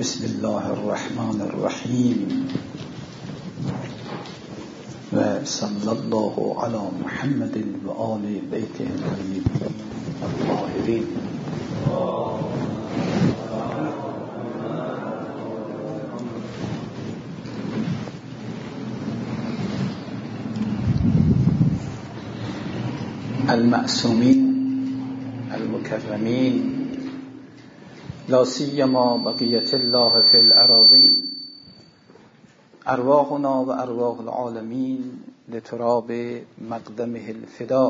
بسم الله الرحمن الرحیم و صلی الله علی محمد و آل بیته الطیبین الطاهرین. المعصومین المکرمین لا سیما بقیت الله فی الاراضین ارواحنا و ارواح العالمین لتراب مقدمه الفداء.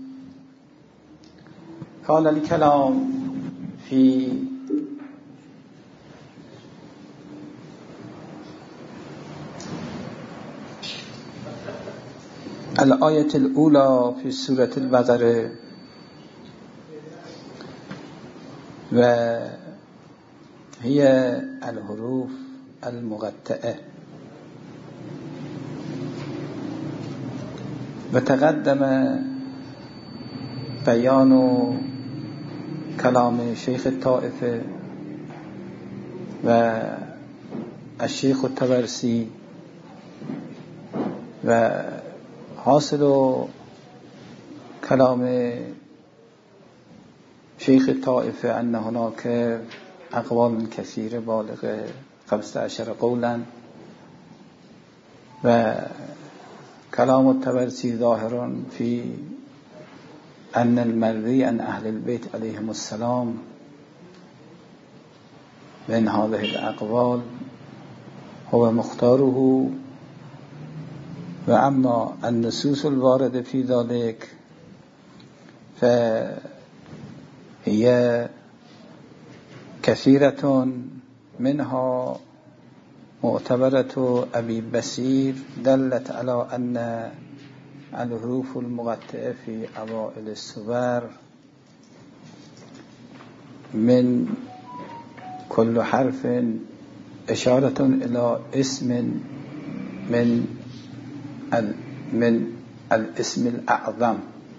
کان الکلام فی الآیة الأولى في سورة البقرة وهي الحروف المقطعة، وتقدم بيان كلام شيخ الطائفة والشيخ الطبرسي، وحاصل كلام شيخ الطائفة أن هناك أقوال كثيرة بالغة 15 قولا، وكلام الطبرسي ظاهر في أن المروي عن أهل البيت عليهم السلام من هذه الأقوال هو مختاره، وأما النصوص الواردة في ذلك فهي كثيرة، منها معتبرة أبي بصير دلت على أن الحروف المقطعة في أوائل السور من كل حرف إشارة إلى اسم من الاسم الأعظم،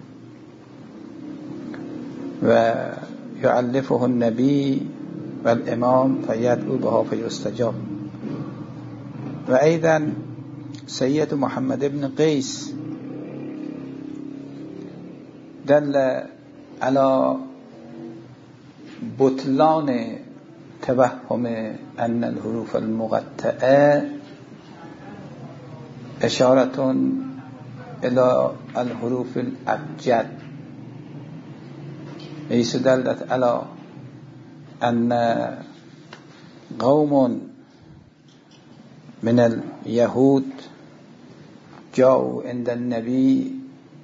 ويؤلفه النبي والإمام فيدعو بها فيستجاب. وأيضا سيد محمد بن قيس دل على بطلان توهم أن الحروف المقطعة إشارة إلى الحروف الأبجد، حيث دلت على أن قوم من اليهود جاءوا عند النبي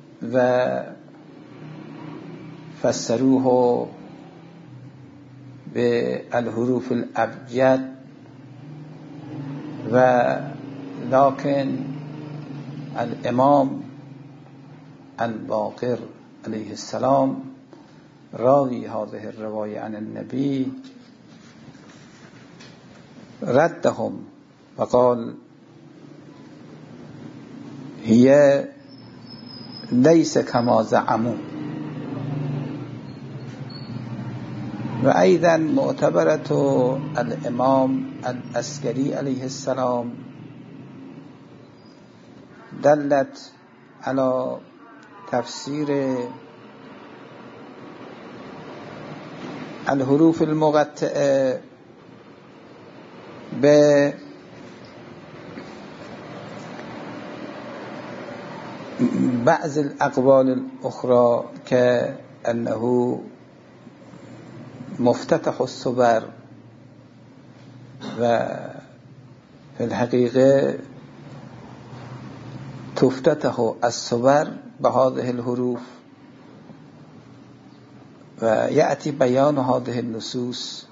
وفسروه بالحروف الأبجد، ولكن الإمام الباقر عليه السلام راوي هذه الرواية عن النبي ردهم وقال هي ليس كما زعموا. وأيضا معتبرة الإمام العسكري عليه السلام دلت على تفسير الحروف المقطعة ببعض الأقوال الأخرى كأنه مفتتح الصور، وفي الحقيقة تفتتح الصور بهذه الحروف، ويأتي بيان هذه النصوص.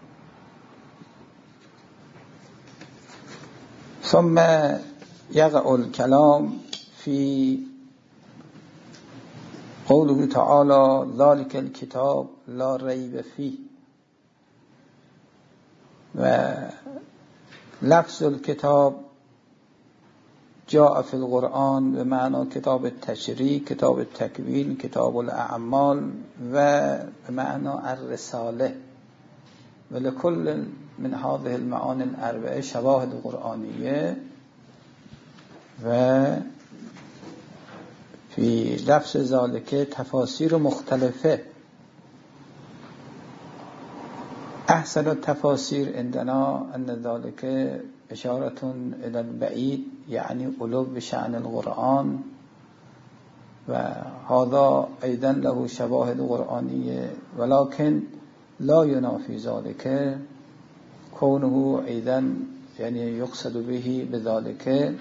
ثم يقع الكلام في قوله تعالى ذلك الكتاب لا ريب فيه، ولفظ الكتاب جاء في القرآن بمعنى كتاب التشريع، كتاب التكوين، كتاب الأعمال، وبمعنى الرسالة، ولكل من هذه المعاني الأربعة شواهد قرآنية و في لفظ ذلك تفاسير مختلفة. أحسن التفاسير عندنا أن ذلك إشارة إلى البعيد يعني علو بشأن القرآن، وهذا أيضا له شواهد قرآنية، ولكن لا ينافي ذلك كونه أيضا يعني يقصد به بذلك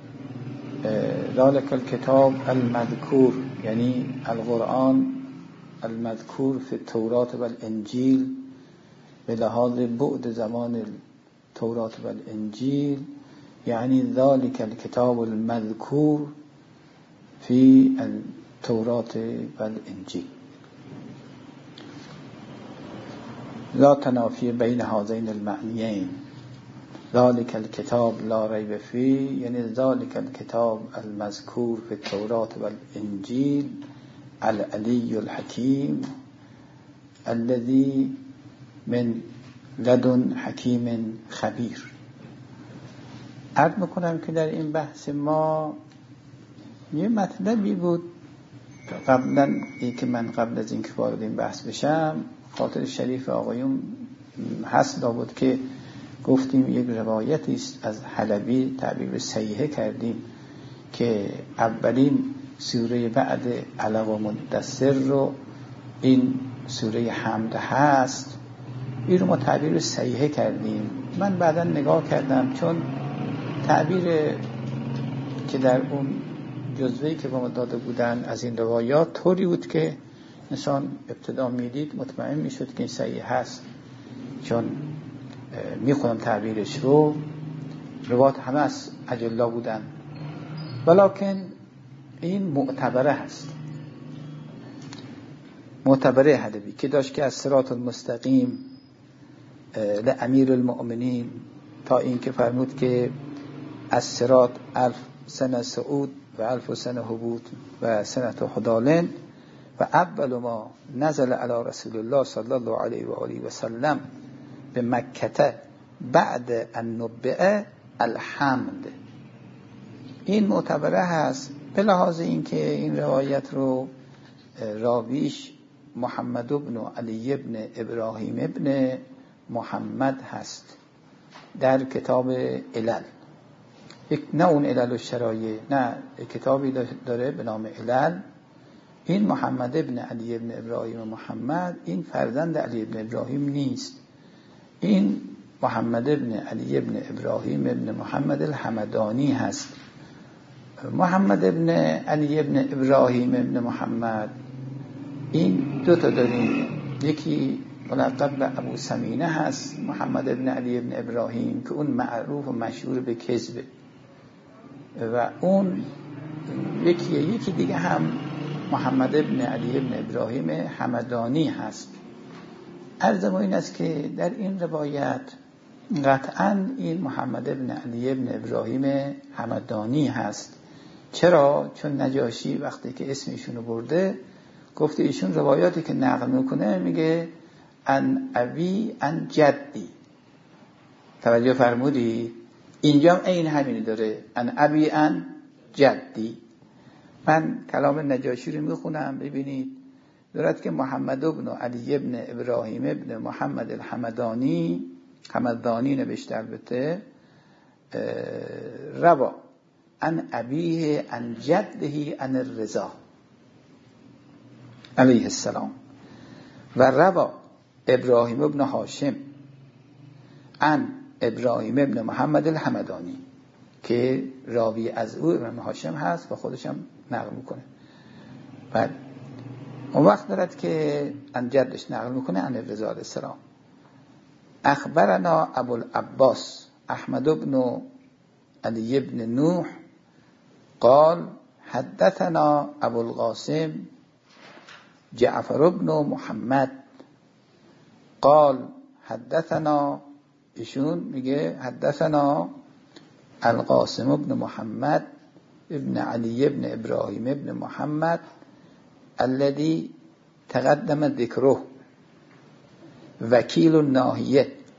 ذلك الكتاب المذكور، يعني القرآن المذكور في التوراة والإنجيل بلحاظ بعد زمان التوراة والإنجيل، يعني ذلك الكتاب المذكور في التوراة والإنجيل. لا تنافي بين هذين المعنيين، ذلك الكتاب لا ريب فيه يعني ذلك الكتاب المذكور في التوراة والإنجيل العلي الحكيم الذي من لدن حکیم خبیر. عرض میکنم که در این بحث ما یه مطلبی بود قبلا که من قبل از اینکه وارد این بحث بشم خاطر شریف آقایون حسد بود که گفتیم یک روایتی است از حلبی تعبیر صحیحه کردیم که اولین سوره بعد علق و مدثر رو این سوره حمد هست. این رو ما تعبیر صحیحه کردیم. من بعدا نگاه کردم چون تعبیر که در اون جزوهی که با ما داده بودن از این روایات طوری بود که انسان ابتدا میدید مطمئن میشد که این صحیح هست، چون میخونم تعبیرش رو روایات همه از اجلا بودن، ولکن این معتبره هست، معتبره حلبی که داشت که از صراط المستقیم لامیر المؤمنین تا این که فرمود که از صراط 1000 سنه صعود و 1000 سنه هبوط و سنه حدالن و اول ما نزل علی رسول الله صلی الله علیه و آله و سلم به مکه بعد النبئه الحمد. این معتبره هست به لحاظ اینکه این روایت رو راویش محمد بن علی بن ابراهیم ابن محمد هست در کتاب علل، نه اون علل الشرایع، نه کتابی داره به نام علل. این محمد ابن علی ابن ابراهیم محمد این فرزند علی ابن ابراهیم نیست، این محمد ابن علی ابن ابراهیم ابن محمد الحمدانی هست. محمد ابن علی ابن ابراهیم ابن محمد این دو تا داریم، یکی ملقب به ابو سمینه هست محمد ابن علی ابن ابراهیم که اون معروف و مشهور به کذبه، و اون یکی دیگه هم محمد ابن علی ابن ابراهیم حمدانی هست. عرض ما این است که در این روایت قطعا این محمد ابن علی ابن ابراهیم حمدانی هست. چرا؟ چون نجاشی وقتی که اسمشونو برده گفته ایشون روایاتی که نقل میکنه میگه ان ابی ان جدی. توجه فرمودی؟ اینجا این همینی داره، ان ابی ان جدی. من کلام نجاشی رو میخونم ببینید، دارد که محمد ابن علی ابن ابراهیم ابن محمد الحمدانی، حمدانی نوشته البته، روا ان ابیه ان جده ان الرضا علیه السلام، و روا ابراهیم ابن هاشم ان ابراهیم ابن محمد الحمدانی که راوی از او ابن هاشم هست و خودش هم نقل میکنه. بعد اون وقت دارد که ان جدش نقل میکنه ان الرضا علیه السلام. اخبرنا ابو العباس احمد ابن علی ابن نوح قال حدثنا ابو القاسم جعفر ابن محمد قال حدثنا، ایشون میگه حدثنا القاسم ابن محمد ابن علی ابن ابراهیم ابن محمد الذي تقدم ذکره وکیل الناحیه،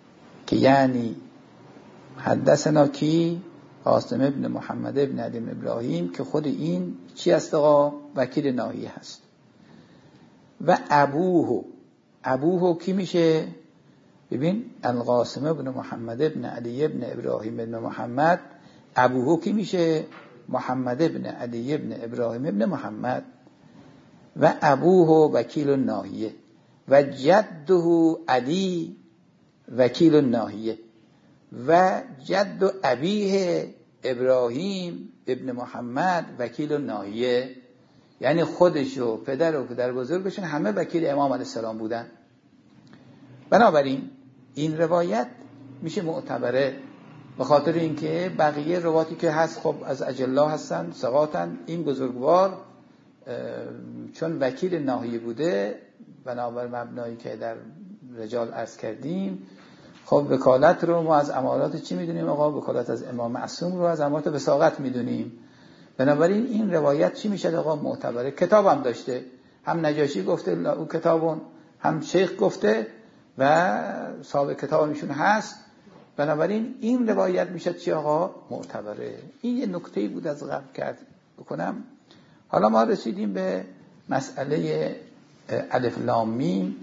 که یعنی حدثنا کی؟ قاسم ابن محمد ابن علی ابن ابراهیم، که خود این چی است آقا؟ وکیل ناحیه هست. و ابوه کی میشه؟ ببین القاسم ابن محمد ابن علی ابن ابراهیم ابن محمد، ابوه کی میشه؟ محمد ابن علی ابن ابراهیم ابن محمد. و ابوه وکیل الناحیه و جده علی وکیل الناحیه و جد ابیه ابراهیم ابن محمد وکیل الناحیه. یعنی خودش و پدر بزرگشون همه وکیل امام علیه السلام بودن. بنابراین این روایت میشه معتبره، به خاطر اینکه بقیه رواتی که هست خب از اجلا هستن، ثقاتن. این بزرگوار چون وکیل ناحیه بوده، بنابر مبنایی که در رجال عرض کردیم، خب وکالت رو ما از امارات چی میدونیم آقا؟ وکالت از امام معصوم رو از امارات وثاقت میدونیم. بنابراین این روایت چی میشه آقا؟ معتبره. کتاب هم داشته، هم نجاشی گفته او کتابون، هم شیخ گفته و صاحب کتاب میشون هست. بنابراین این روایت میشه چی آقا؟ معتبره. این یه نکته‌ای بود از قبل کرد بکنم. حالا ما رسیدیم به مسئله الف لام میم.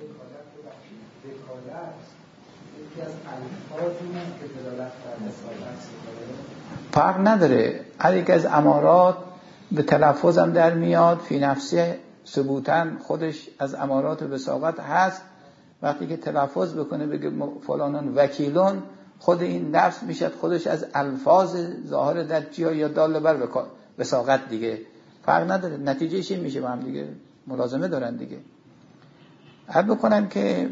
فرق نداره، هر یک از امارات به تلفظ هم در میاد، فی نفسه ثبوتاً خودش از امارات وثاقت هست. وقتی که تلفظ بکنه بگه فلانون وکیلون، خود این لفظ میشه خودش از الفاظ ظاهر در جا یا دال بر وثاقت دیگه. فرق نداره، نتیجهش این میشه با هم دیگه ملازمه دارن دیگه. عرض بکنم که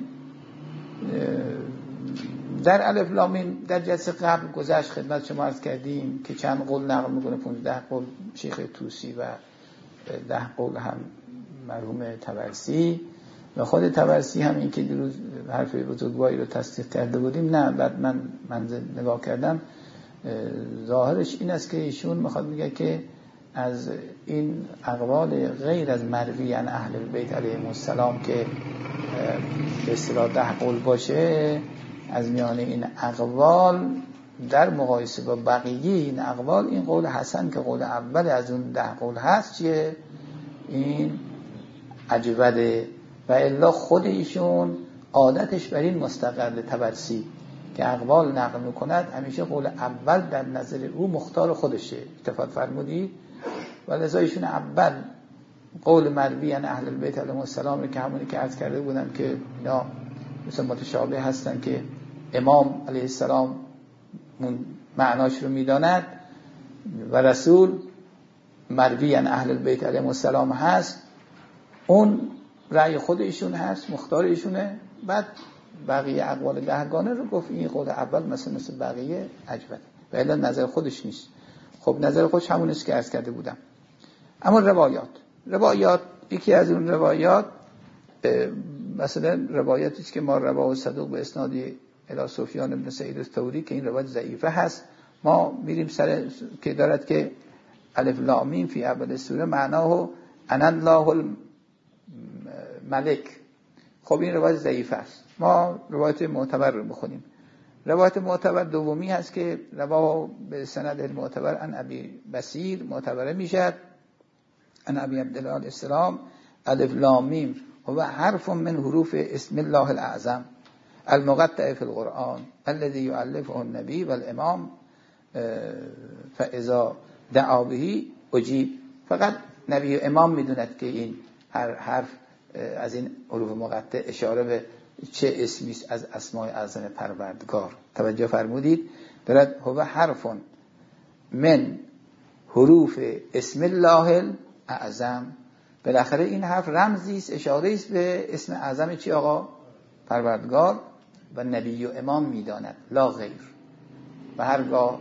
در الف لام میم در جلسه قبل گذشت خدمت شما عرض کردیم که چند قول نقل میکنه، 15 قول شیخ طوسی و 10 قول هم مرحوم طبرسی و خود طبرسی هم این که دیروز حرف بزرگواری رو تصدیق کرده بودیم. نه، بعد من نگاه کردم ظاهرش این است که ایشون میخواد میگه که از این اقوال غیر از مروی عن اهل البیت علیهم السلام که به اصطلاح 10 قول باشه، از میان این اقوال در مقایسه با بقیه این اقوال این قول حسن که قول اول از اون 10 قول هست چیه؟ این عجبده. و الا خود ایشون عادتش بر این مستقر طبرسی که اقوال نقل میکند همیشه قول اول در نظر او مختار خودشه. اتفاق فرمودید؟ و لذا ایشون اول قول مروی عن اهل البیت علیهم السلام رو که همونی که عرض کرده بودم که اینا مثل متشابه هستن که امام علیه السلام معناش رو میداند و رسول مروی عن اهل البیت علیهم السلام هست، اون رأی خود ایشون هست، مختار ایشونه. بعد بقیه اقوال 10 گانه رو گفت این قول اول مثل بقیه عجبه و الا نظر خودش نیست. خب نظر خودش همون است که عرض کرده بودم. اما روایات یکی از اون روایات مثلا روایتی که ما رواه صدوق به اسنادی الی سفیان بن سعید الثوری که این روایت ضعیفه هست، ما میریم سر که دارد که الف لام میم فی اول سوره معناه انا الله الملک. خب این روایت ضعیفه است، ما روایت معتبر رو بخونیم. روایت معتبر دومی هست که رواه به سند معتبر عن ابی بصیر معتبره میشد عن ابی عبدالله علیه السلام الف لام میم هو حرف من حروف اسم الله الاعظم المقطع فی القرآن الذي يؤلفه النبی والامام فاذا دعا به اجیب. فقط نبی و امام میدوند که این هر حرف از این حروف مقطع اشاره به چه اسمی است از اسماء اعظم پروردگار. توجه فرمودید؟ دارد هو حرف من حروف اسم الله الاعظم. بالاخره این حرف رمزی است، اشاره است به اسم اعظم چی آقا؟ پروردگار. و نبی و امام میداند لا غیر. و هرگاه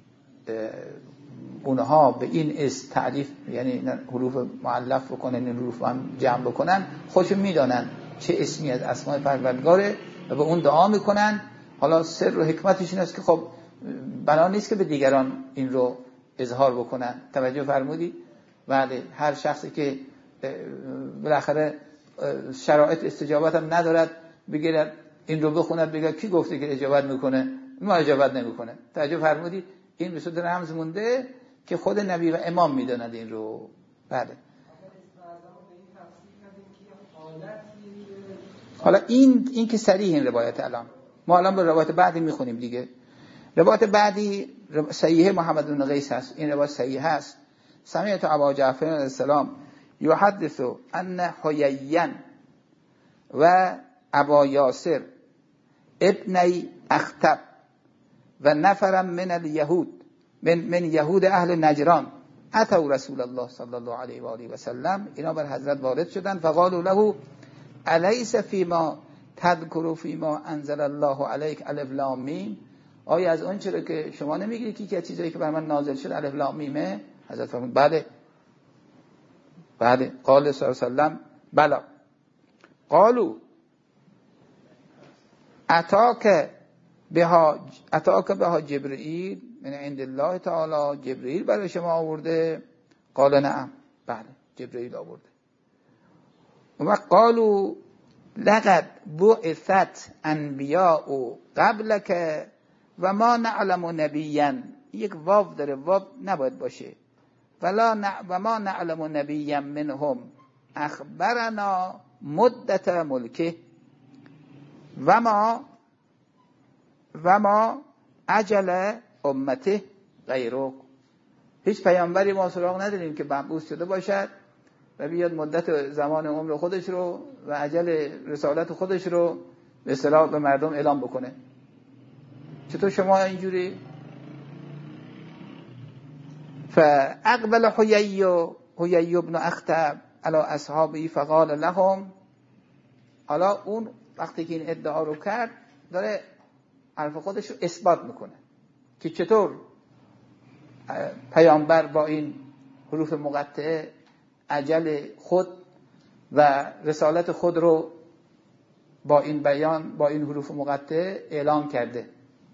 اونها به این اسم تعریف یعنی حروف مؤلف بکنن، این حروف هم جمع بکنن، خودشون میدانن چه اسمی از اسماء پروردگاره و به اون دعا میکنن. حالا سر و حکمتش این است که خب بنا نیست که به دیگران این رو اظهار بکنن. توجه فرمودید؟ بله، هر شخصی که بالاخره شرایط استجابت هم ندارد بگیرد این رو بخوند بگه کی گفته که اجابت میکنه؟ ما اجابت نمیکنه. توجه فرمودید؟ این به صورت رمز مونده که خود نبی و امام میداند این رو. بله. حالا این که صریح این روایت، الان ما الان به روایت بعدی میخونیم دیگه. روایت بعدی صحیح محمد بن قیس هست. این روایت صحیح هست. سمعت ابا جعفر علیه السلام یحدث ان حییا و ابا یاسر ابنی اخطب و نفرا من الیهود من یهود اهل نجران اتوا رسول الله صلی الله علیه و آله و سلم، اینا بر حضرت وارد شدند. فقالوا له الیس فیما تذکر فیما انزل الله علیک الف لام میم، آیا از اون چرا که شما نمیگید که چیزایی که بر من نازل شد الف لام میمه؟ حضرت فرمود بله. قال صلی الله علیه و سلم بلا. قالوا اتاک بها جبرئیل من عند الله تعالی، جبرئیل برای شما آورده؟ قال نعم، بله جبرئیل آورده. و قالوا لقد بعثت انبیاء قبلک و ما نعلم نبیا، یک واو داره، واو نباید باشه. و ما نعلم نبیا منهم اخبرنا مدت ملکه و ما اجل امته غیره. هیچ پیامبری ما سراغ نداریم که مبعوث شده باشد و بیاد مدت زمان عمر خودش رو و اجل رسالت خودش رو به اصطلاح به مردم اعلام بکنه. چطور شما اینجوری؟ فاقبل حیی بن اخطب علی اصحابی فقال لهم، حالا اون وقتی که این ادعا رو کرد داره حرف خودش رو اثبات میکنه که چطور پیامبر با این حروف مقطعه اجل خود و رسالت خود رو با این بیان، با این حروف مقطعه اعلام کرده.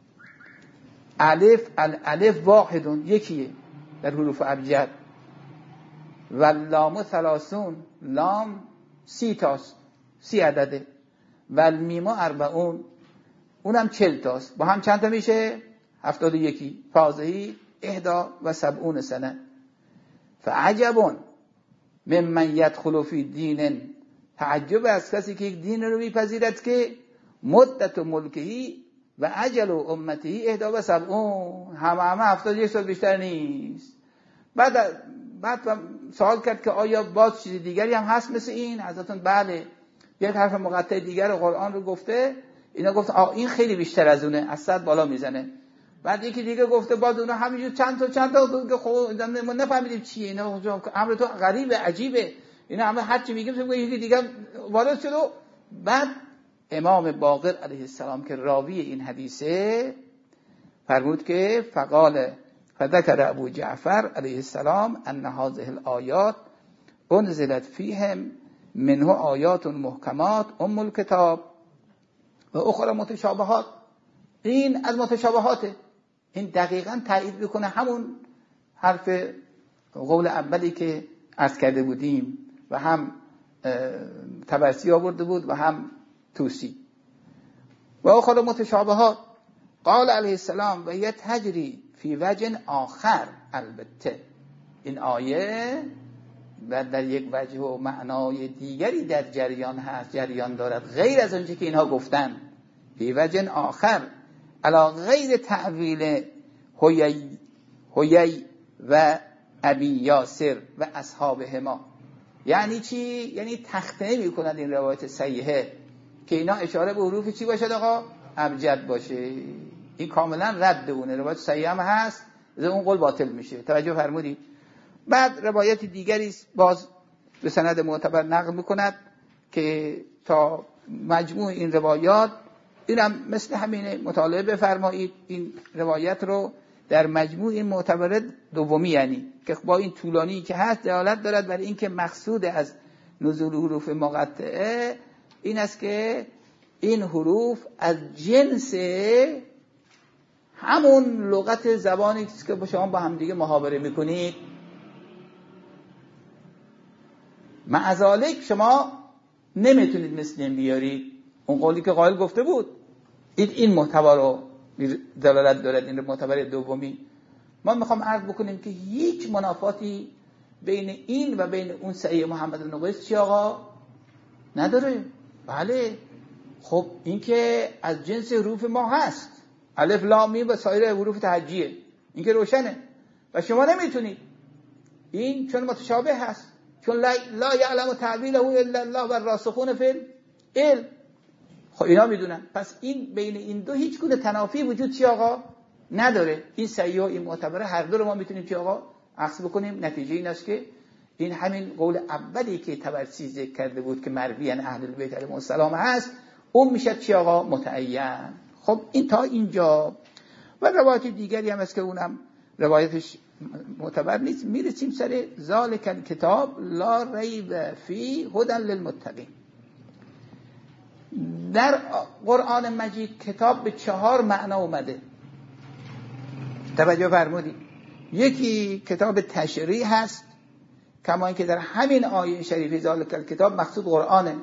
الف واحدون، یکیه در حروف ابجد، و لام 30، لام 30 تاست، 30 عدده، و المیم 40، اونم 40 تاست. با هم چند تا میشه؟ 71. فاضحی 71 سنه. فعجب ممن یدخل فی دین، تعجب از کسی که یک دین رو میپذیرد که مدت ملکهی و اجل امتی 71، همه 71 سال بیشتر نیست. بعد سوال کرد که آیا باز چیز دیگری هم هست مثل این؟ حضرتون بله، یک حرف مقطع دیگر قرآن رو گفته. اینا گفت این خیلی بیشتر از اونه، از 100 بالا میزنه. بعد یکی دیگه گفته باز اونها همینجور چند تا که خب ما نفهمیدیم چیه اینا، امر تو غریبه عجیبه، اینا همه هر چی میگیم یکی دیگه وارد شد. بعد امام باقر علیه السلام که راوی این حدیثه فرمود که فذكر ابو جعفر علیه السلام ان هذه الآیات انزلت فیهم منه آیات محکمات الکتاب و اخرى متشابهات. این از متشابهاته. این دقیقاً تایید میکنه همون حرف قول اولی که عرض کرده بودیم و هم طبرسی آورده بود و هم توسی. و اخرى متشابهات قال علیه السلام و هي تجری فی وجه آخر. البته این آیه و در یک وجه و معنای دیگری در جریان دارد غیر از آنچه که اینها گفتن. فی وجه آخر علی غیر تعویل حیی و ابی یاسر و اصحابهما. یعنی چی؟ یعنی تخته نمی کند این روایت صحیحه که اینا اشاره به حروف چی باشد آقا؟ ابجد باشه. این کاملا رد اونه. روایت صحیح هم هست، اون قول باطل میشه. توجه فرمودید؟ بعد روایت دیگری باز به سند معتبر نقل میکند که تا مجموع این روایات، اینم مثل همینه، مطالعه بفرمایید این روایت رو در مجموع این معتبر دومی، یعنی که با این طولانی که هست دلالت دارد برای اینکه مقصود از نزول حروف مقطعه این است که این حروف از جنس همون لغت زبانی که با شما با هم دیگه محاوره میکنید. معذالک شما نمیتونید مثل این بیارید. اون قولی که قائل گفته بود. این محتوا رو دلالت دارد. این معتبر دومی. ما میخوام عرض بکنیم که هیچ منافاتی بین این و بین اون صحیح محمد بن قیس چی آقا نداره. بله خب این که از جنس حروف ما هست، الف لام میم و سایر حروف تهجیه، این که روشنه و شما نمیتونید. این چون متشابه هست، چون لا یعلم تعبیره الا الله و الراسخون فی العلم. خب اینا میدونن. پس این بین این دو هیچ گونه تنافی وجود چی آقا نداره. این صحیح و این معتبره، هر دو رو ما میتونیم چی آقا اخذ بکنیم. نتیجه این است که این همین قول اولی که طبرسی ذکر کرده بود که مروی عن اهل البیت علیهم السلام هست، اون میشه چی آقا متعین. خب این تا اینجا. و روایت دیگری هم هست که اونم روایتش معتبر نیست. میرسیم سر ذالک الکتاب لا ریب فی هدی للمتقین. در قرآن مجید کتاب به 4 معنا اومده. توجه فرمودید. یکی کتاب تشریح هست، کما اینکه در همین آیه شریفه ذالک الکتاب مقصود قرآنه.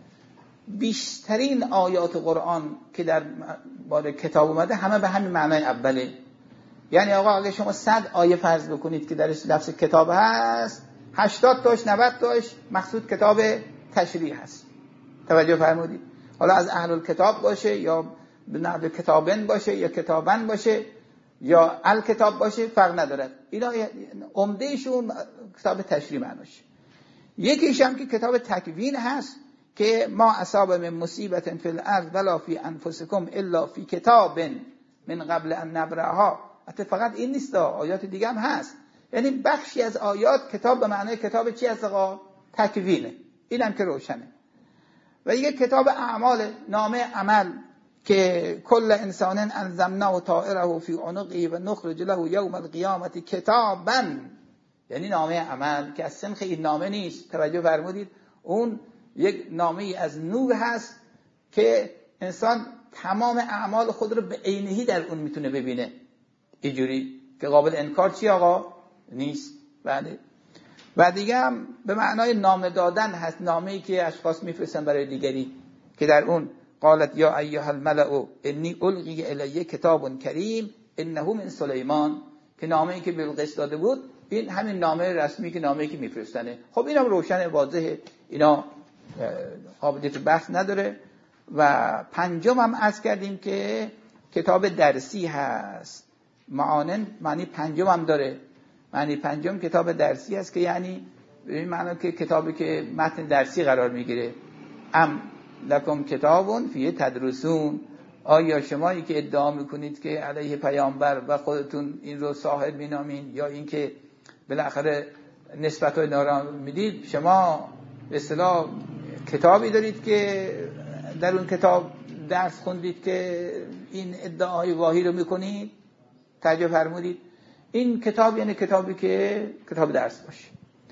بیشترین آیات قرآن که در باره کتاب اومده همه به همین معنای اوله. یعنی آقا اگه شما 100 آیه فرض بکنید که درش لفظ کتاب هست، 80 تاش 90 تاش مقصود کتاب تشریح هست. توجه فرمودید. حالا از اهل الکتاب باشه یا به نحو کتابن باشه یا کتابن باشه یا الکتاب باشه فرق نداره. اینا عمدهشون کتاب تشریح معناش. یکیش هم که کتاب تکوین هست که ما اصاب من مصیبت فی الارض ولا فی انفسکم الا فی کتاب من قبل ان نبرأها. حتی فقط این نیست، آیات دیگه هم هست. یعنی بخشی از آیات کتاب به معنای کتاب چی هست آقا؟ تکوینه. اینم که روشنه. و یک کتاب اعمال، نامه عمل که کل انسان الزمناه طائره فی عنقه و نخرج له یوم القیامة کتابا، یعنی نامه عمل که از سنخ این نامه نیست. توجه فرمودید. اون یک نامه از نور هست که انسان تمام اعمال خود رو به عینهی در اون میتونه ببینه، اینجوری که قابل انکار چی آقا نیست. بله. و دیگه هم به معنای نامه دادن هست، نامه‌ای که اشخاص میفرستن برای دیگری که در اون قالت یا ایها الملأ انی القی الی کتاب کریم انه من سلیمان، که نامه‌ای که بلقیس داده بود این همین نامه رسمی که نامه‌ای که میفرستنه. خب اینم روشن واضحه، اینا قابلیت بحث نداره. و پنجم هم عرض کردیم که کتاب درسی هست. معانن معنی پنجم هم داره. معنی پنجم کتاب درسی هست که یعنی به این معنی که کتابی که متن درسی قرار میگیره. ام لکم کتابون فیه تدرسون، آیا شمایی که ادعا میکنید که علیه پیامبر و خودتون این رو صاحب مینامین یا این که بالاخره نسبت های نارا میدید، شما به اصطلاح کتابی دارید که در اون کتاب درس خوندید که این ادعای واهی رو میکنید؟ توجه فرمودید. این کتاب یعنی کتابی که کتاب درس باشه.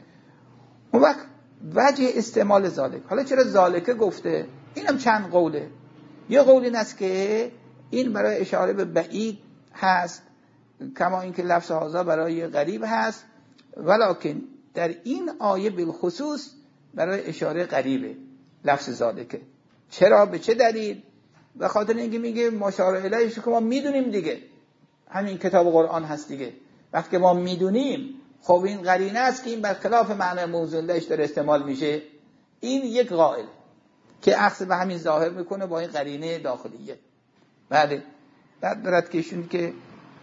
اون وقت وجه استعمال ذالک، حالا چرا ذالکه گفته؟ اینم چند قوله. یه قول این است که این برای اشاره به بعید هست، کما اینکه لفظ هذا برای قریب هست، ولکن در این آیه بالخصوص برای اشاره قریبه لفظ ذالکه. چرا؟ به چه دلیل؟ به خاطر اینکه میگه مشار الیهش که ما میدونیم دیگه، همین کتاب قرآن هست دیگه. وقتی ما میدونیم، خب این قرینه است که این برخلاف معنی موضوع لهش داره استعمال میشه. این یک قائل که اخذ به همین ظاهر میکنه با این قرینه داخلیه. بله. بعد دارد که ایشون که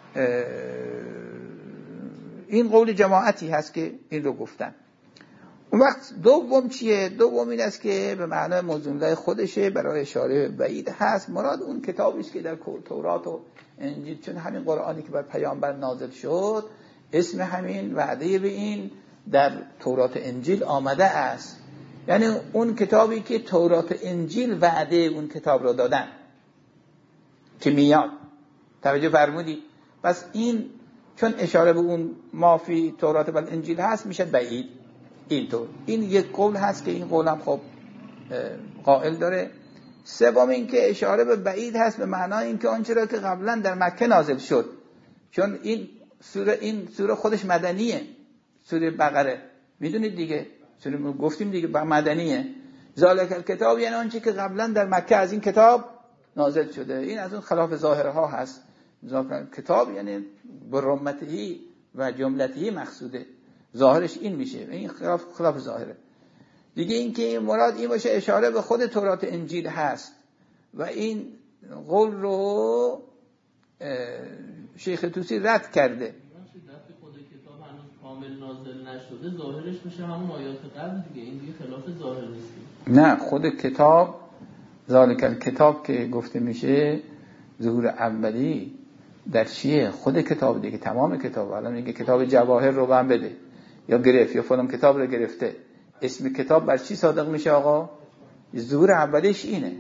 این قول جماعتی هست که این رو گفتن. اون وقت دوم چیه؟ دوم این است که به معنای موضوع له خودشه، برای اشاره بعید هست. مراد اون کتابی است که در تورات و انجیل، چون همین قرآنی که بر پیامبر نازل شد اسم همین وعده به این در تورات انجیل آمده است. یعنی اون کتابی که تورات انجیل وعده اون کتاب را دادن که میاد. توجه فرمودی؟ پس این چون اشاره به اون مافی تورات و انجیل هست میشه بعید. اینطور این یک قول هست که این قول هم خب قائل داره. سوم این که اشاره به بعید هست به معنای این که آنچه را که قبلا در مکه نازل شد، چون این سوره خودش مدنیه. سوره بقره میدونید دیگه، سوره گفتیم دیگه مدنیه. ذالک الکتاب یعنی آنچه که قبلا در مکه از این کتاب نازل شده. این از اون خلاف ظاهرها هست. کتاب یعنی برمتهی و جملتهی مقصوده، ظاهرش این میشه، این خلاف ظاهره. دیگه این که مراد این باشه اشاره به خود تورات انجیل هست و این قول رو شیخ طوسی رد کرده. خود کتاب هنوز کامل نازل نشده، ظاهرش میشه همون آیات قبل دیگه، این دیگه خلاف ظاهر نیست. نه، خود کتاب ذالک الکتاب که گفته میشه ظهور اولی در چیه؟ خود کتاب دیگه، تمام کتاب. الان میگه کتاب جواهر رو بهم بده یا گرفت یا فلان کتاب رو گرفته، اسم کتاب بر چی صادق میشه آقا؟ ظهور اولیش اینه.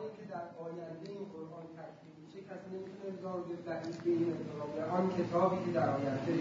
آن کتابی که در آینده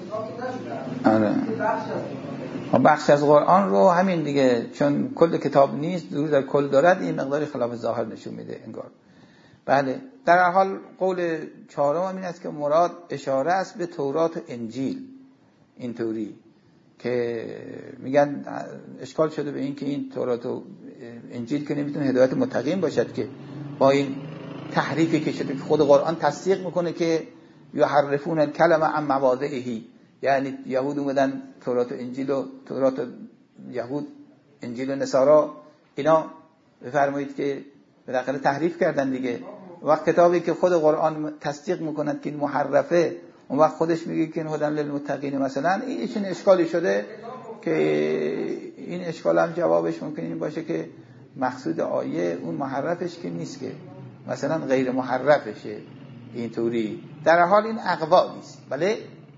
نشده بخش از قرآن رو همین دیگه، چون کل کتاب نیست، ظهور در کل دارد، این مقداری خلاف ظاهر نشون میده انگار. بله، در هر حال قول چهارم این است که مراد اشاره است به تورات و انجیل. اینطوری که میگن اشکال شده به این که این تورات و انجیل که نمیتونه هدایت متقین باشد که با این تحریفی که شده، که خود قرآن تصدیق میکنه که یحرفون الکلمه عن مواضعه، یعنی یهود اومدن تورات و انجیل و تورات و یهود، انجیل و نصارا، اینا بفرمایید که بالاخره تحریف کردن دیگه. وقت کتابی که خود قرآن تصدیق میکند که این محرفه، اون وقت خودش میگه که این هدی للمتقین مثلا، این چه اشکالی شده که این اشکال هم جوابش ممکن این باشه که مقصود آیه اون محرفش که نیست، که مثلا غیر محرفشه اینطوری. در حال این اقوا نیست. بله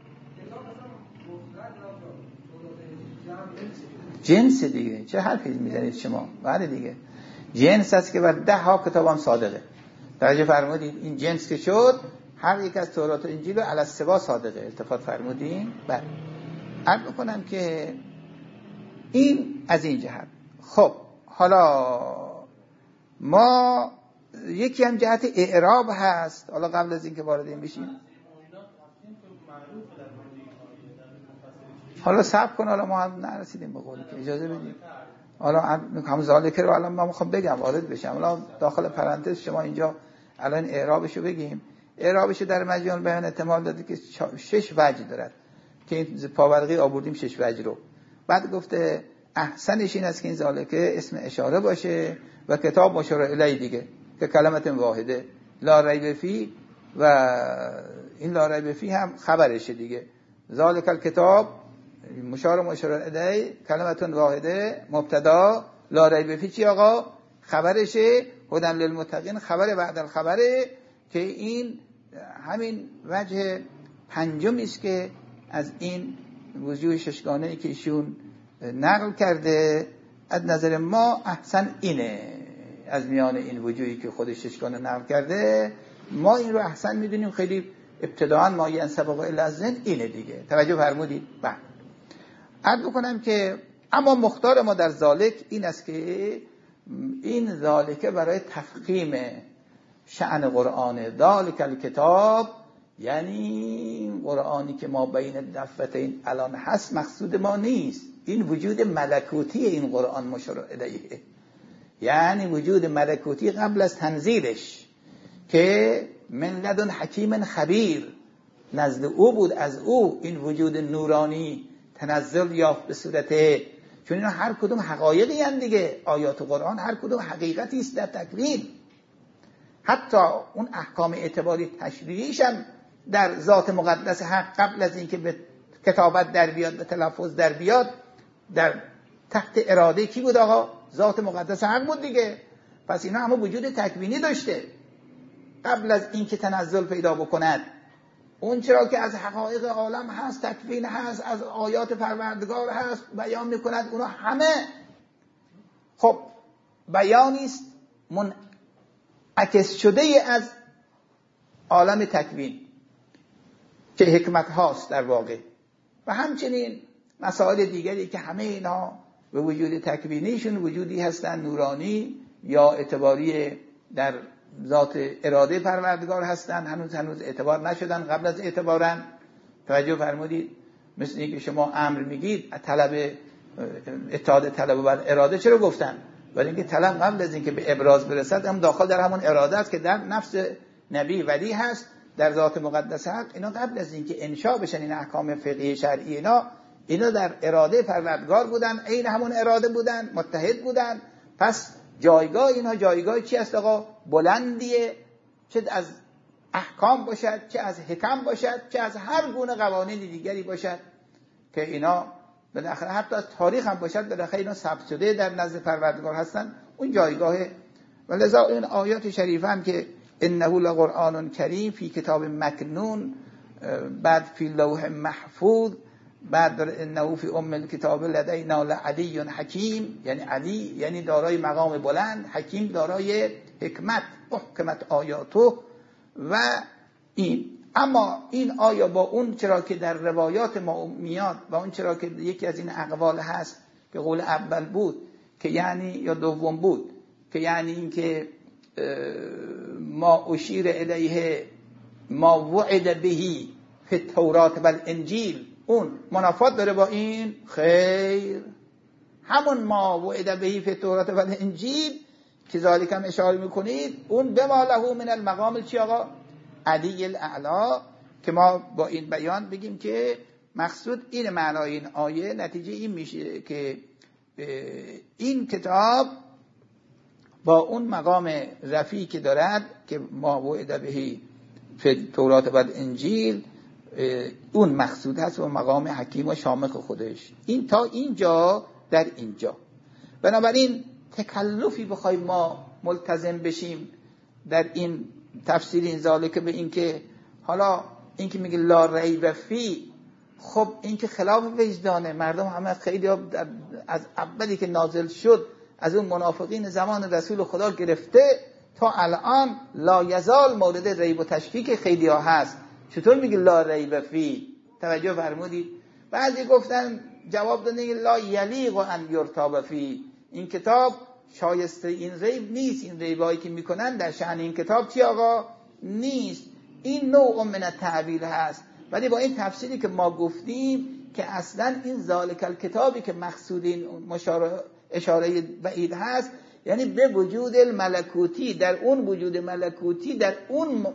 جنس دیگه، چه حرفی میزنید شما؟ بله دیگه جنس است که بر 10 کتاب هم صادقه. درجه فرمودید این جنس که شد، هر یک از تورات و انجیل علی السوا صادقه. التفات فرمودین. بله، عرض بکنم که این از این جهت. خب حالا ما یکی هم جهت اعراب هست. حالا قبل از این که وارد این بشیم، حالا صبر کن، حالا ما هم نرسیدیم به قولی که اجازه بدید. حالا هم ذالک رو الان من میخوام بگم، وارد بشم. حالا داخل پرانتز شما اینجا الان اعرابشو بگیم. اعرابشو در مجموع بیان احتمال داده که 6 وجه دارد که این پاورقی آوردیم 6 وجه رو. بعد گفته احسنش این است که این ذالکه اسم اشاره باشه و کتاب مشار الیه دیگه، که کلمت واحده لا ریب فی، و این لا ریب فی هم خبرشه دیگه. ذالک الکتاب مشار الیه کلمت واحده مبتدا، لا ریب فی چی آقا؟ خبرشه. هدی للمتقین خبر بعد الخبره، که این همین وجه پنجمی است که از این وجوه ششگانه‌ای که ایشون نقل کرده. از نظر ما احسن اینه، از میان این وجوهی که خودش ششگانه نقل کرده ما این رو احسن میدونیم. خیلی ابتداعا ما این سبق الازن اینه دیگه. توجه فرمودید؟ بله. عرض بکنم که اما مختار ما در ذالک این است که این ذالک برای تفخیم شأن قرآن، ذالک الکتاب یعنی قرآنی که ما بین دفتین الان هست مقصود ما نیست. این وجود ملکوتی این قرآن مشار الیه، یعنی وجود ملکوتی قبل از تنزیلش که من لدن حکیم خبیر، نزد او بود، از او این وجود نورانی تنزل یافت به صورت، چون اینا هر کدوم حقایقی هستند دیگه. آیات قرآن هر کدوم حقیقتی است در تکوین. حتی اون احکام اعتباری تشریعیش هم در ذات مقدس حق قبل از اینکه به کتابت در بیاد، به تلفظ در بیاد، در تحت اراده کی بود آقا؟ ذات مقدس حق بود دیگه. پس اینا همه وجود تکوینی داشته قبل از اینکه تنزل پیدا بکند. اون چرا که از حقایق عالم هست، تکوین هست، از آیات پروردگار هست، بیان میکند. اونا همه خب بیانی است منعکس شده از عالم تکوین که حکمت هاست در واقع. و همچنین مسائل دیگری که همه اینا به وجود تکوینیشون وجودی هستن نورانی یا اعتباری در ذات اراده پروردگار هستن، هنوز اعتبار نشدن، قبل از اعتبارن. توجه فرمودید؟ مثل اینکه شما امر میگید طلب اتحاد طلب و اراده چرا گفتن؟ ولی اینکه طلب قبل از اینکه به ابراز برسد هم داخل در همون اراده است که در نفس نبی ولی هست، در ذات مقدس حق. اینا قبل از اینکه انشاء بشن این احکام فقهی شرعی اینا در اراده پروردگار بودن، عین همون اراده بودن، متحد بودن. پس جایگاه اینها جایگاه چی است آقا؟ بلندیه، چه از احکام باشد، چه از حکم باشد، چه از هر گونه قوانین دیگری باشد که اینا بالاخره حتی تاریخ هم باشد بالاخره اینا ثبت شده در نزد پروردگار هستن، اون جایگاهه. ولذا این آیات شریفه هم که انه لقرآن کریم فی کتاب مکنون، بعد فی لوح محفوظ، بعد انه فی ام الکتاب لدینا لعلی حکیم، یعنی علی یعنی دارای مقام بلند، حکیم دارای حکمت، احکمت آیاته. و این اما این آیا با اون چرا که در روایات ما میاد و اون چرا که یکی از این اقوال هست که قول اول بود که یعنی یا دوم بود که یعنی این که ما اشیر الیه ما وعد بهی فی التورات و الانجیل، اون منافات داره با این؟ خیر، همون ما وعد بهی فی التورات و الانجیل که ذالک هم اشاره میکنید، اون بما له من المقام چی آقا؟ علی الاعلا. که ما با این بیان بگیم که مقصود این معنای این آیه، نتیجه این میشه که این کتاب با اون مقام رفیعی که دارد که ما وعد بهی فی التورات و الانجیل، اون مقصود هست و مقام حکیم و شامخ خودش. این تا اینجا در اینجا. بنابراین تکلفی بخوایم ما ملتزم بشیم در این تفسیر این ذالک به این که حالا این که میگه لا ریب فی، خب این که خلاف وجدانه. مردم همه خیلی از اولی که نازل شد از اون منافقین زمان رسول خدا گرفته تا الان لا یزال مورد ریب و تشکیک خیلی ها هست. چطور میگه لا ریب فی؟ توجه فرمودید؟ بعضی گفتن جواب دادن لا یلیق ان یرتاب فی، این کتاب شایسته این ریب نیست، این ریبایی که میکنن در شأن این کتاب چی آقا؟ نیست. این نوع من التعبیر هست. ولی با این تفسیری که ما گفتیم که اصلا این ذالک الکتابی که مقصود این اشاره بعید هست، یعنی به وجود الملکوتی، در اون وجود ملکوتی، در اون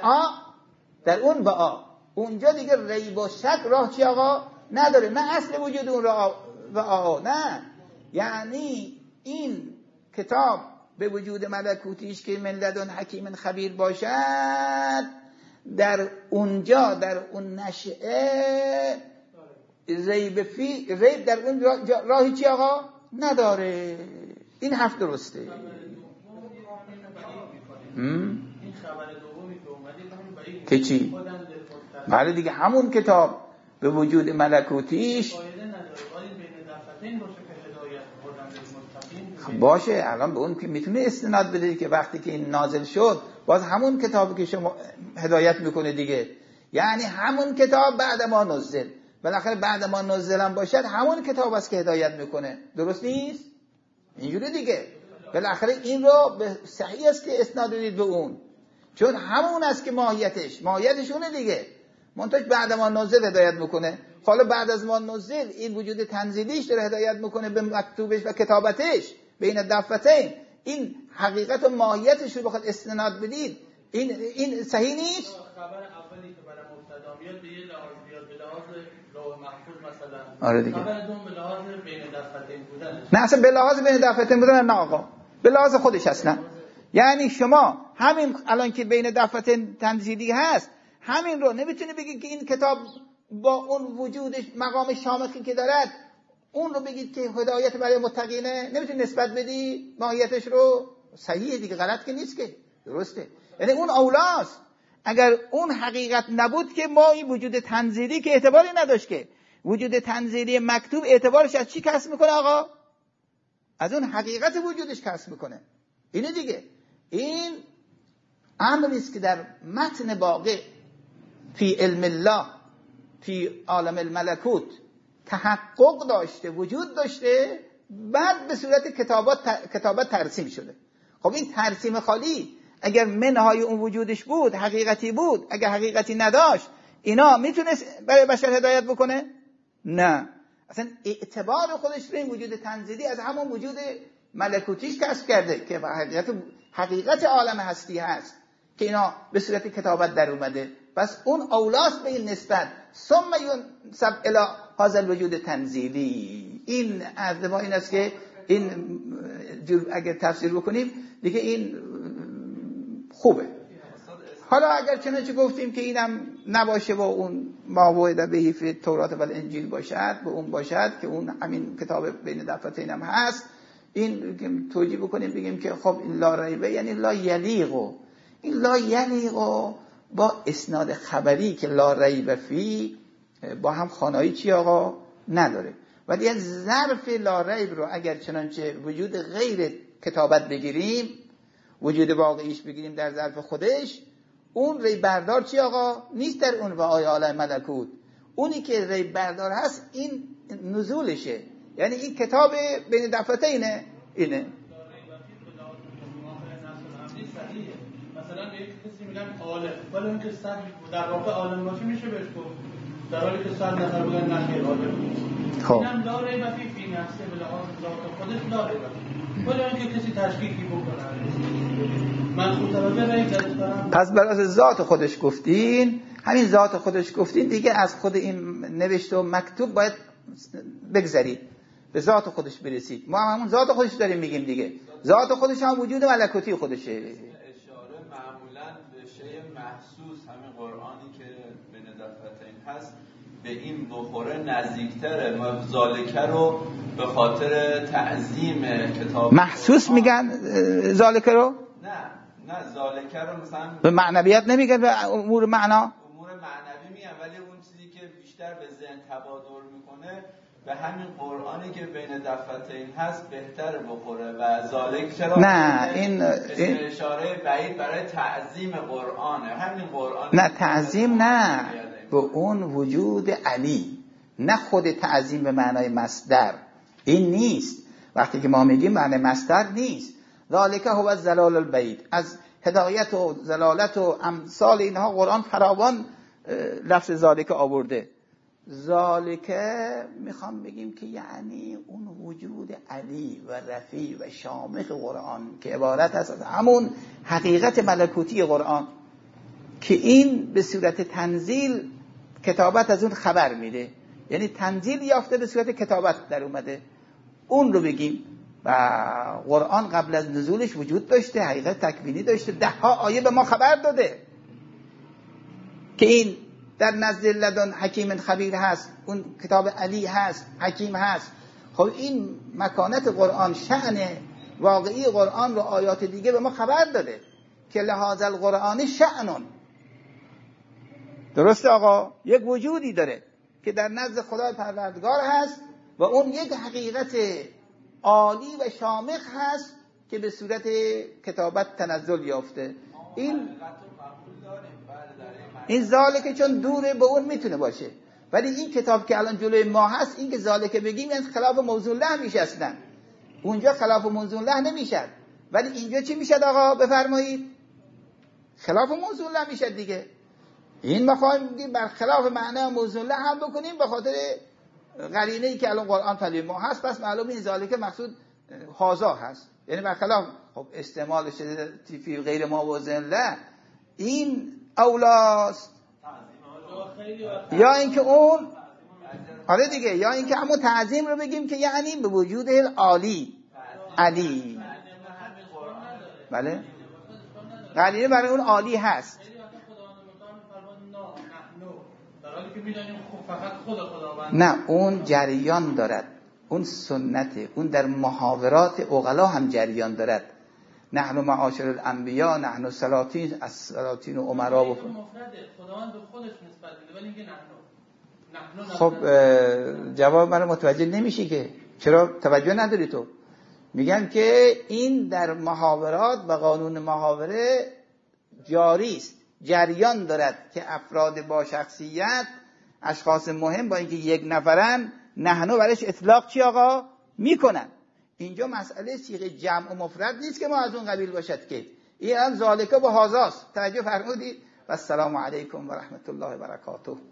وعا اونجا دیگه ریب و شک راه چی آقا؟ نداره. نه اصل وجود اون وعا، نه، یعنی این کتاب به وجود ملکوتیش که من لدن حکیم خبیر باشد، در اونجا در اون نشئه ریب در اون راهی چی آقا؟ نداره. این حرف درسته. این خبر دومی که اومدید که چی؟ بله دیگه همون کتاب به وجود ملکوتیش باشه. الان به اون که میتونه استناد بده که وقتی که این نازل شد باز همون کتابی که شما هدایت میکنه دیگه، یعنی همون کتاب بعد ما نزل، بالاخره بعد ما نزل هم باشد همون کتاب است که هدایت میکنه. درست نیست؟ اینجوری دیگه بالاخره این رو به صحیح است که اسناد بدید به اون، چون همون است که ماهیتش اونه دیگه. منتج بعد ما نزل هدایت میکنه. حالا بعد از ما نزل این وجود تنزیلیش داره هدایت میکنه به مکتوبش و کتابتش بین دفتین. این حقیقت و ماهیتش رو بخواد استناد بدید، این صحیح نیست. خبر اولی که برای مبتدا میاد به یه لحاظ بیاد، به لحاظ لوح محفوظ مثلا. آره دیگه. خبر دوم به لحاظ بین دفتین بودن. نه اصلا به لحاظ بین دفتین بودن نه آقا، به لحاظ خودش اصلا. یعنی شما همین الان که بین دفتین تنزیلی هست، همین رو نمیتونی بگید که این کتاب با اون وجودش مقام شامخی که دارد اون رو بگید که هدایت برای متقینه، نمیتونی نسبت بدی ماهیتش رو. صحیحه دیگه، غلط که نیست که، درسته. یعنی اون اولاست. اگر اون حقیقت نبود که ما این وجود تنزیلی که اعتباری نداشت، که وجود تنزیلی مکتوب اعتبارش از چی کسب میکنه آقا؟ از اون حقیقت وجودش کسب میکنه. اینه دیگه. این امریست که در متن واقع فی علم الله فی عالم الملکوت تحقق داشته، وجود داشته، بعد به صورت کتابت ترسیم شده. خب این ترسیم خالی اگر منهای اون وجودش بود، حقیقتی بود، اگر حقیقتی نداشت، اینا میتونست برای بشر هدایت بکنه؟ نه. اصلا اعتبار خودش به این وجود تنزیلی از همون وجود ملکوتیش کسب کرده که حقیقت عالم هستی هست که اینا به صورت کتابت در اومده. پس اون اولاست به این نسبت. ثم ينسب الی هذا الوجود تنزیلی. این عرض ما این است که این اگر تفسیر بکنیم دیگه این خوبه. حالا اگر چنانچه گفتیم که اینم نباشه و اون ما وعده به فی تورات و انجیل باشد، به اون باشد که اون همین کتاب بین دفترین هم هست، این توجیه بکنیم بگیم که خب این لا ریبه یعنی لا یلیقو. این لا یلیقو با اسناد خبری که لا ریبه فی با هم خوانایی چی آقا نداره. ولی از ظرف لا ریب رو اگر چنانچه وجود غیر کتابت بگیریم، وجود واقعیش بگیریم در ظرف خودش، اون ریب بردار چی آقا؟ نیست در اون و آیه عالم ملکوت. اونی که ریب بردار هست این نزولشه، یعنی این کتاب بین دفترینه اینه. مثلا یک کسی میگن عالم، ولی اون که صد در واقع عالم باشه میشه بهش گفت، در حالی که 100 نفر بگن نخیر عالم. خب اینم لا ریب فی نفسه به لحاظ ذات خودش لا ریب، ولی اون که کسی تشکیکی بکنه من خود توجه ریب دارم. پس برای ذات خودش گفتین، همین ذات خودش گفتین دیگه از خود این نوشته و مکتوب باید بگذرید، به ذات خودش برسید. ما همون ذات خودش داریم میگیم دیگه. ذات خودش هم وجود ملکوتی خودشه. اشاره معمولا به شیء محسوس، همین قرآنی که بین دفترین هست به این بخوره نزدیکتره. ما ذالکه رو به خاطر تعظیم کتاب محسوس میگن ذالکه رو؟ نه ذالکه رو مثلا به معنویت نمیگن، به امور معنا، امور معنوی میگن، ولی اون چیزی که بیشتر به ذهن تبادر میکنه به همین قرآنی که بین دفترین هست بهتر بخوره. و ذالک چرا؟ نه این اشاره بعید برای تعظیم قرآنه. همین قرآن نه تعظیم نه، به اون وجود علی، نه خود تعظیم به معنای مصدر. این نیست. وقتی که ما میگیم معنی مصدر نیست. ذالک هو الضلال البعید. از هدایت و ضلالت و امثال اینها قرآن فراوان لفظ ذالک آورده. ذالکه میخوام بگیم که یعنی اون وجود علی و رفیع و شامخ قرآن که عبارت هست از همون حقیقت ملکوتی قرآن که این به صورت تنزیل کتابت از اون خبر میده، یعنی تنزیل یافته به صورت کتابت در اومده، اون رو بگیم. و قرآن قبل از نزولش وجود داشته، حقیقت تکوینی داشته، 10 آیه به ما خبر داده که این در نزد لدن حکیم خبیر هست، اون کتاب علی هست، حکیم هست. خب این مکانت قرآن، شأن واقعی قرآن رو آیات دیگه به ما خبر داده که لهذا القرآن شأنون. درسته آقا؟ یک وجودی داره که در نزد خدای پروردگار هست و اون یک حقیقت عالی و شامخ هست که به صورت کتابت تنزل یافته. این ذالکه چون دوره به اون میتونه باشه، ولی این کتاب که الان جلوی ما هست، این که ذالکه بگیم یعنی خلاف موضوع له میشه. اصلا اونجا خلاف موضوع له نمیشه، ولی اینجا چی میشه آقا؟ بفرمایید. خلاف موضوع له میشه دیگه. این ما خواهیم بر خلاف معنی موضوع له هم بکنیم به خاطر قرینه‌ای که الان قرآن پلی ما هست. پس معلومه این ذالکه مقصود هازا هست، یعنی برخلاف. خب استعمال شده فی غیر موضوع له این اولاست، یا اینکه اون آره دیگه، یا اینکه همون تعظیم رو بگیم که یعنی به وجود عالی علی. بله قرینه برای اون عالی هست. نه اون جریان دارد، اون سنته، اون در محاورات عقلا هم جریان دارد. نحن معاشر الانبیا نحن سلاطین از سلاطین و امرا و خداوند به خودش نسبت میده، ولی اینکه نحن خب جواب من متوجه نمیشی که چرا توجه نداری تو؟ میگم که این در محاورات و قانون محاوره جاری است، جریان دارد که افراد با شخصیت، اشخاص مهم با اینکه یک نفرن، نحنو برایش اطلاق چی آقا میکنن. اینجا مسئله صیغه جمع و مفرد نیست که ما از اون قبیل باشد که این هم ذالکه و هازاست. توجه فرمودید؟ و السلام علیکم و رحمت الله و برکاته.